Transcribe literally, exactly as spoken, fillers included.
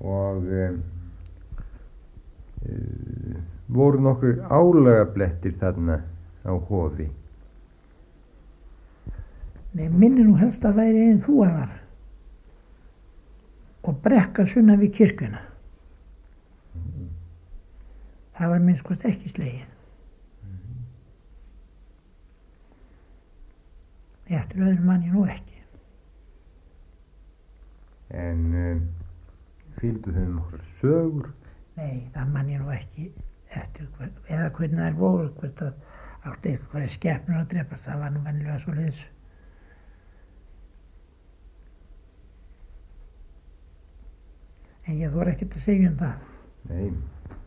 og um, uh, voru nokkur álagablettir þarna á Hofi. Nei, minni nú helst að væri einn þúaðar og brekka sunnan við kirkjuna. Mm. Það var minnst hvort ekki slegið. Mm. Eftir öðru mann ég nú ekki. En um, fylgdu þau nokkrar sögur? Nei, það mann ég nú ekki eftir hver, eða hvernig þær voru, hvort að átti eitthvað skepnur að drepast, það var nú venjulega svoleiðis. En ég þori ekkert að segja um það. Nei.